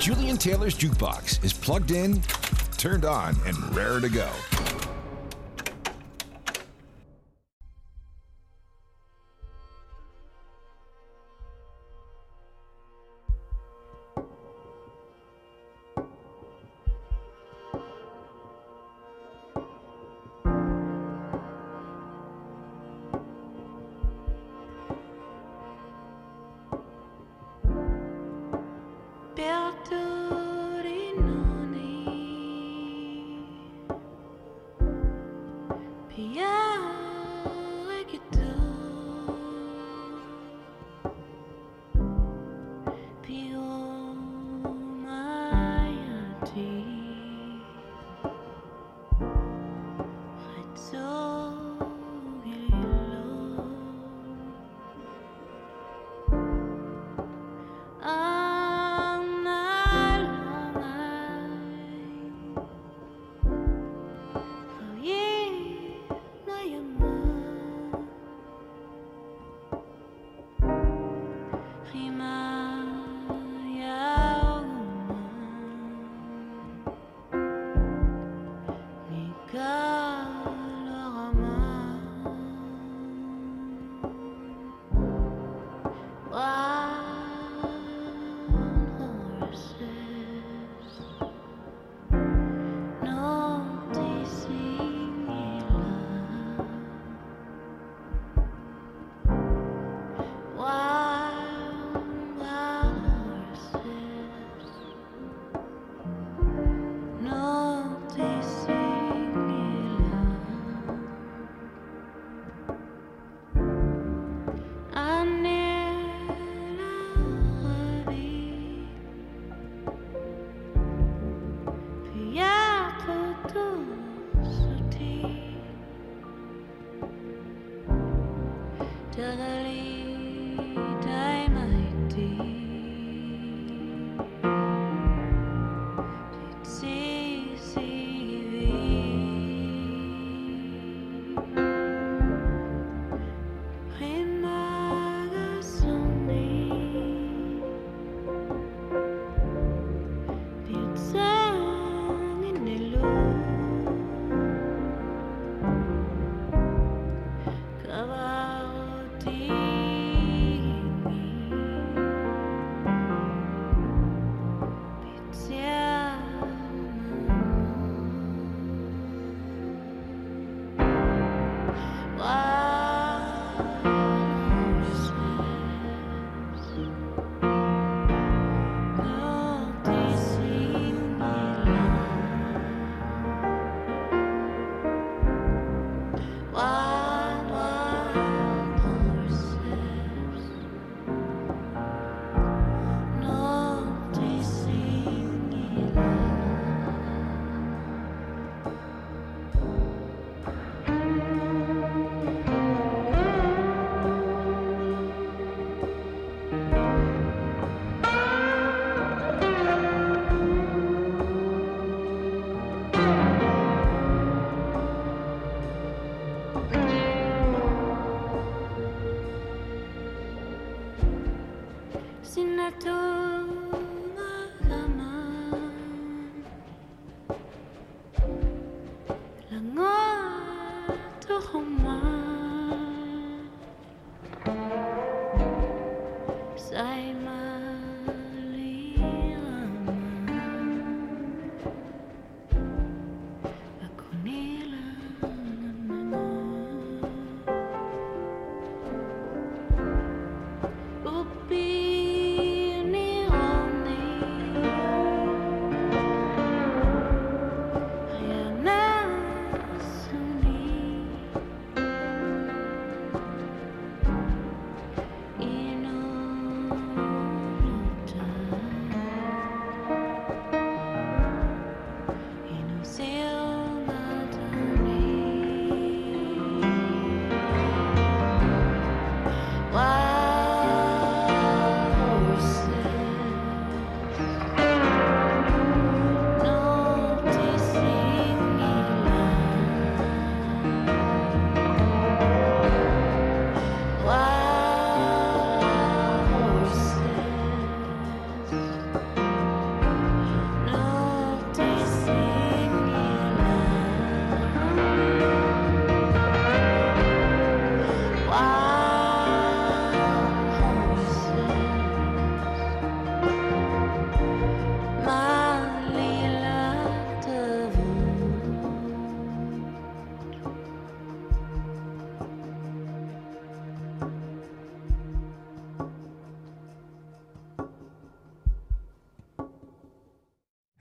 Julian Taylor's jukebox is plugged in, turned on, and raring to go.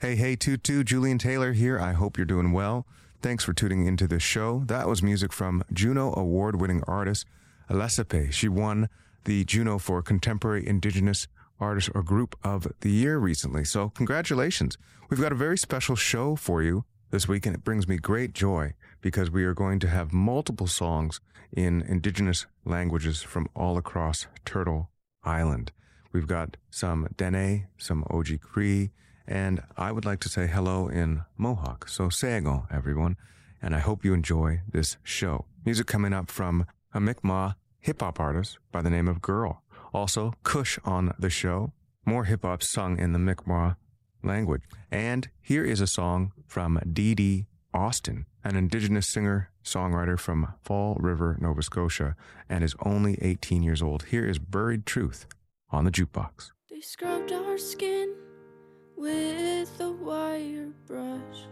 Hey, Tutu, Julian Taylor here. I hope you're doing well. Thanks for tuning into the show. That was music from Juno Award-winning artist Alessipe. She won the Juno for Contemporary Indigenous Artist or Group of the Year recently. So congratulations. We've got a very special show for you this week, and it brings me great joy because we are going to have multiple songs in Indigenous languages from all across Turtle Island. We've got some Dene, some Oji Cree, and I would like to say hello in Mohawk. So Seagal, everyone, and I hope you enjoy this show. Music coming up from a Mi'kmaq hip-hop artist by the name of Girl. Also, Kush on the show. More hip-hop sung in the Mi'kmaq language. And here is a song from Dee Dee Austin, an Indigenous singer-songwriter from Fall River, Nova Scotia, and is only 18 years old. Here is Buried Truth on the jukebox. They scrubbed our skin with a wire brush.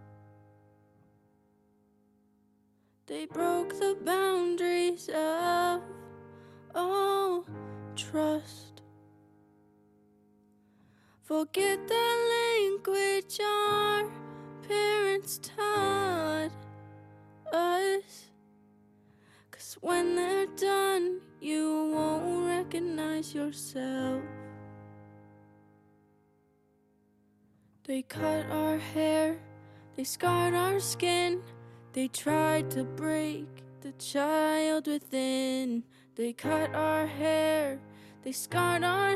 They broke the boundaries of all trust. Forget the language our parents taught us, 'cause when they're done, you won't recognize yourself. They cut our hair, they scarred our skin, they tried to break the child within. They cut our hair, they scarred our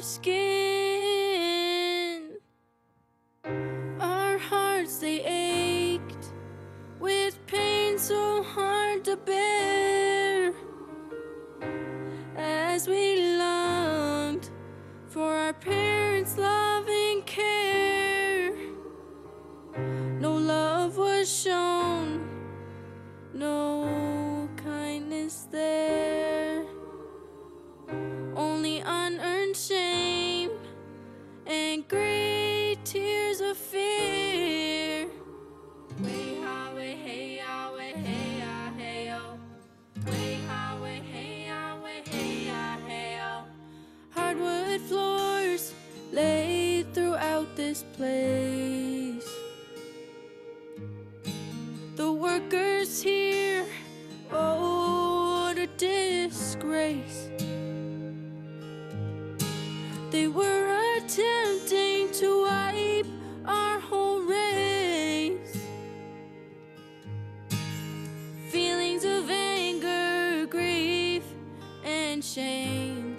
skin. Our hearts, they ached with pain so hard to bear, as we longed for our parents' love and care. No love was shown, no kindness there, only unearned shame and great tears of fear. Way highway, hey, highway, hey, hey, oh. Way highway, hey, highway, hey, hey, oh. Hardwood floors laid throughout this place. The workers here, oh, what a disgrace. They were attempting to wipe our whole race. Feelings of anger, grief, and shame.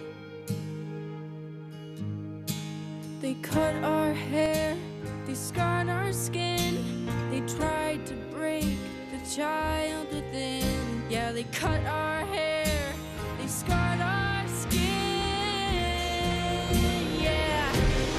They cut our hair, they scarred our skin, they tried to break the child within. Yeah, they cut our hair, they scarred our skin. Yeah.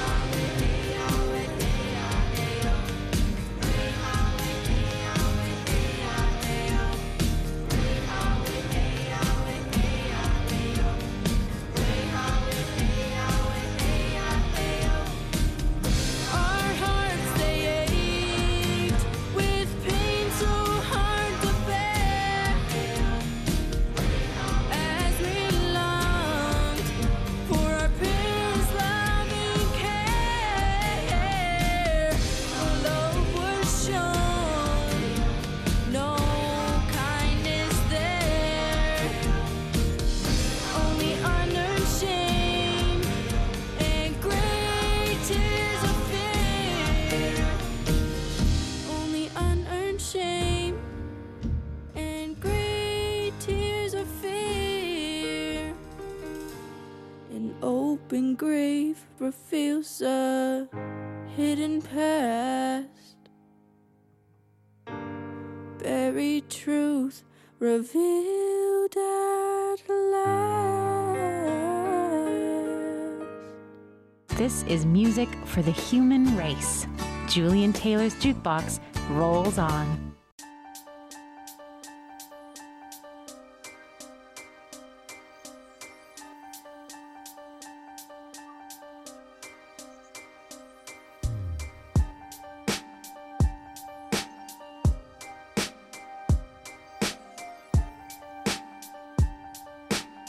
Our hearts, they ached with pain so hard to bear, as we longed for our parents' love and care. No love was shown, no kindness there, only unearned shame and great tears of fear. Only unearned shame and great tears of fear. An open grave reveals a hidden past. Buried truth revealed at last. This is music for the human race. Julian Taylor's Jukebox rolls on.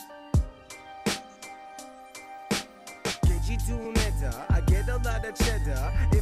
I get a lot of cheddar if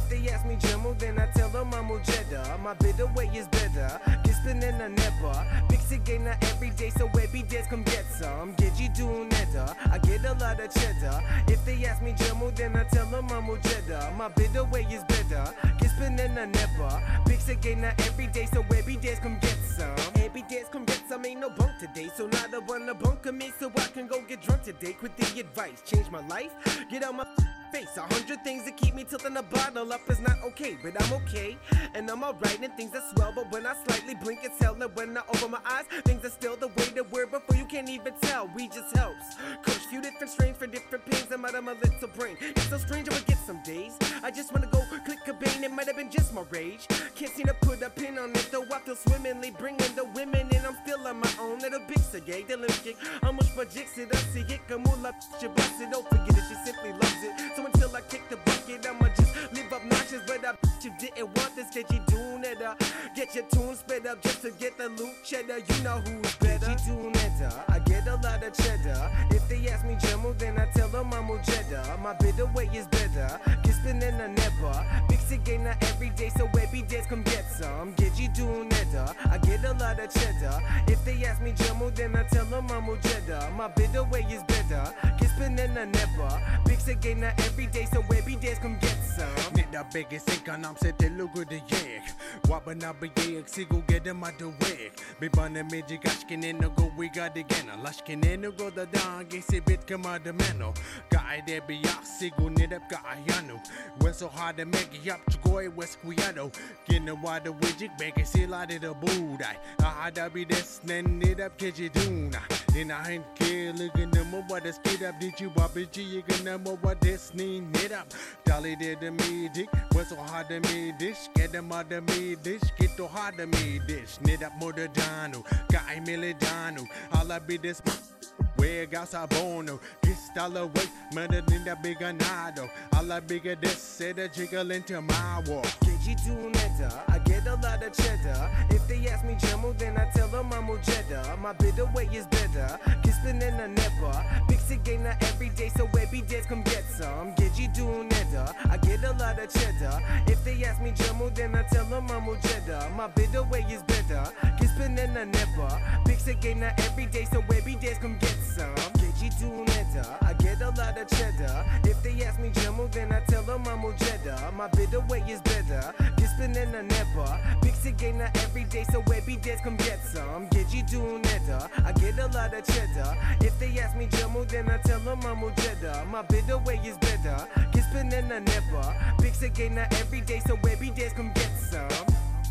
If they ask me Jimmo, then I tell them I'm Ojeda. My bitter way is better. Gispen and a nepa. Fix it game not every day, so every day come get some. Get you doing that. I get a lot of cheddar. If they ask me Jimmo, then I tell them I'm Ojeda. My bitter way is better. Gispen and a nepa. Fix it game not every day, so every day come get some. Every day come get some, ain't no bunk today. So now I wanna bunker me so I can go get drunk today. Quit the advice, change my life, get out my face. 100 things that keep me tilting the bottle up is not okay, but I'm okay. And I'm alright and things that swell, but when I slightly blink it's hell. And when I open my eyes, things are still the way they were before you can't even tell. We just helps. Coach, few different strains for different pains. I'm out of my little brain. It's so strange I would get some days. I just wanna go click a bane, it might have been just my rage. Can't seem to put a pin on it, though I feel swimmingly bringing the women in. I'm still on my own little big cigar, the limp kick. How much my jigs it up, see it, come all up, she bless it, don't forget it, she simply loves it. So until I kick the bucket, I'ma just live obnoxious, but I bet you didn't want this, get you doing it up. Get your tune sped up just to get the loot cheddar, you know who's better. Get you doing it up, I get a lot of cheddar. If they ask me Jimmo, then I tell them I'm Ojeda. My bitter way is better, Gispen and a nepa. Fix it game not every day, so every day come get some. Get you doing it up, I get a lot of cheddar. If they ask me Jimmo, then I tell them I'm Ojeda. My bitter way is better, Gispen and a nepa. Fix it game not every day, so every day come get some. Nida bägge sänkarna sätter lugg och det jäg. Wabbarna begeg, sigo gedem at the wig. Bibane meji gashkin in the go we got again. Lashkin in the go the down, gesi bit come out the meno. Guy there be yak, sigo nidap ka ayano. When so hard to make it up to go west squiado. Gina wada widget, bägge sila det a budai. Ahada be this, nen nidap keji duna. In a hand kill, looking them what the skid up. Did you babaji, you gonna know what this need knit up. Dolly did the me dick, was so hard to me dish. Get them out of me dish, get to hard to me dish. Knit up more the dano, guy milidano. I'll be this. Where got sabono, kiss dollar weight, murder in the bigger nado. All bigger this, said a jiggle into my wall. Get you doing that, I get a lot of cheddar. If they ask me Jimmo, then I tell them I'm Ojeda. My bitter way is better, Gispen and a nepa. Fix it game not every day, so every day come get some. Get you doing that, I get a lot of cheddar. If they ask me Jimmo, then I tell them I'm Ojeda. My bitter way is better, Gispen and a nepa. Fix it game not every day, so every day come get some. Get you doing that, I get a lot of cheddar. If they ask me Jimmo, then I tell them I'm Ojeda. My bitter way is better, Gispen and a nepa. Fix it game not every day, so every day come get some. Get you doing that, I get a lot of cheddar. If they ask me Jimmo, then I tell them I'm Ojeda. My bitter way is better, Gispen and a nepa. Fix it game not every day, so every day come get some.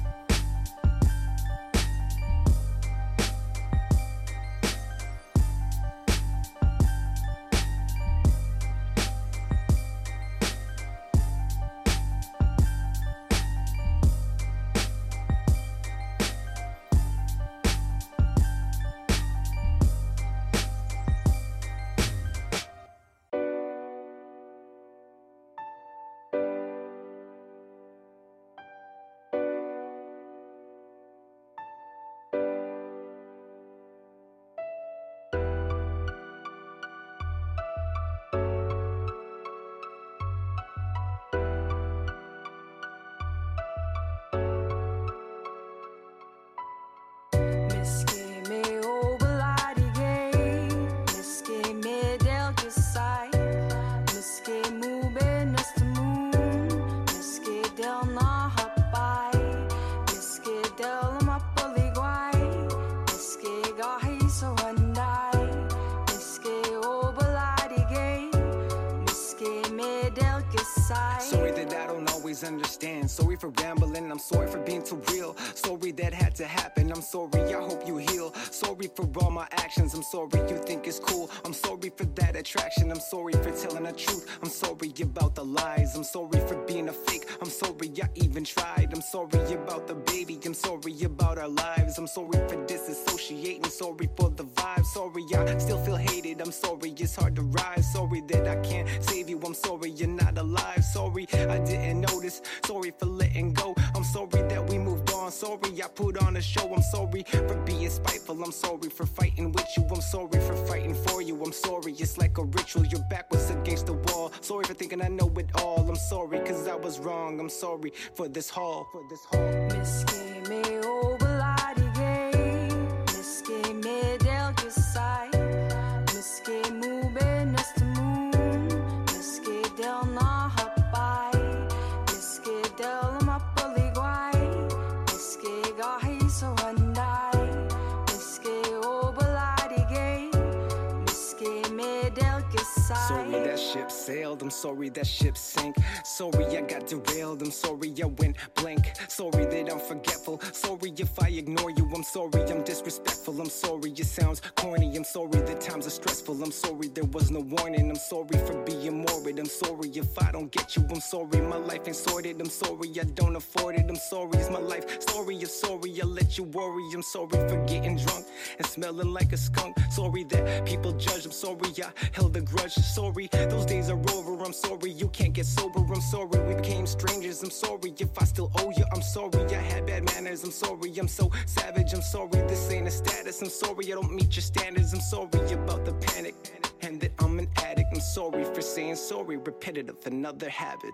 Sorry that I don't always understand. Sorry for rambling, I'm sorry for being too real. Sorry that had to happen, I'm sorry, I hope you heal. Sorry for all my actions, I'm sorry you think it's cool. I'm sorry for that attraction, I'm sorry for telling the truth. I'm sorry about the lies, I'm sorry for being a fake. I'm sorry I even tried, I'm sorry about the baby. I'm sorry about our lives, I'm sorry for disassociating. Sorry for the vibe, sorry I still feel hated. I'm sorry it's hard to rise, sorry that I can't save you. I'm sorry you're not alive, sorry I didn't notice. Sorry for letting go, I'm sorry that we moved on. Sorry I put on a show, I'm sorry for being spiteful. I'm sorry for fighting with you, I'm sorry for fighting for you. I'm sorry, it's like a ritual. You're backwards against the wall. Sorry for thinking I know it all. I'm sorry, cause I was wrong. I'm sorry for this haul. Miske me obelardige, miske me delke sai, miske mube næste moon, miske del na hapai, miske del ma poligwai, miske gahi so handai, miske obelardige, miske me delke sai. Sorry that ship sailed, I'm sorry that ship sank. Sorry I got derailed, I'm sorry I went blank. Sorry that I'm forgetful, sorry if I ignore you. I'm sorry I'm disrespectful, I'm sorry it sounds corny. I'm sorry the times are stressful, I'm sorry there was no warning. I'm sorry for being morbid, I'm sorry if I don't get you. I'm sorry my life ain't sorted, I'm sorry I don't afford it. I'm sorry it's my life story, I'm sorry I let you worry. I'm sorry for getting drunk and smelling like a skunk. Sorry that people judge, I'm sorry I held a grudge. Sorry those days are over, I'm sorry you can't get sober. I'm sorry we became strangers, I'm sorry if I still owe you. I'm sorry I had bad manners, I'm sorry I'm so savage. I'm sorry this ain't a status, I'm sorry I don't meet your standards. I'm sorry about the panic and that I'm an addict. I'm sorry for saying sorry, repetitive, another habit.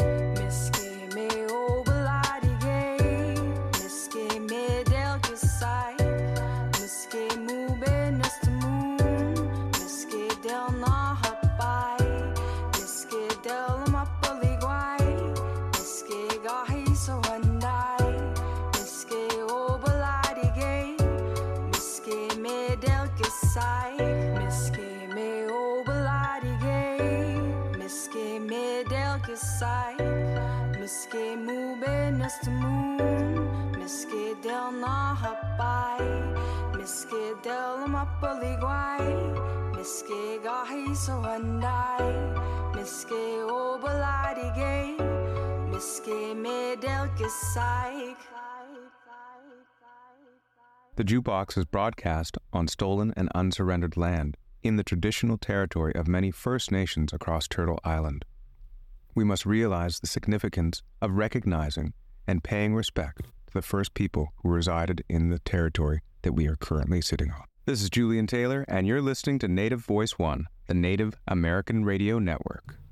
Miske me obelardige, miske me delke sai, miske mube næste moon, miske del na hapai, miske del ma poligwai, miske gahi so handai, miske obelardige, miske me delke sai, miske me obelardige, miske me delke sai, miske mube næste moon, miske del na hapai, miske del ma poligwai, miske gahi so handai, miske obelardige, miske me delke sai. The Jukebox is broadcast on stolen and unsurrendered land in the traditional territory of many First Nations across Turtle Island. We must realize the significance of recognizing and paying respect to the first people who resided in the territory that we are currently sitting on. This is Julian Taylor, and you're listening to Native Voice One, the Native American Radio Network.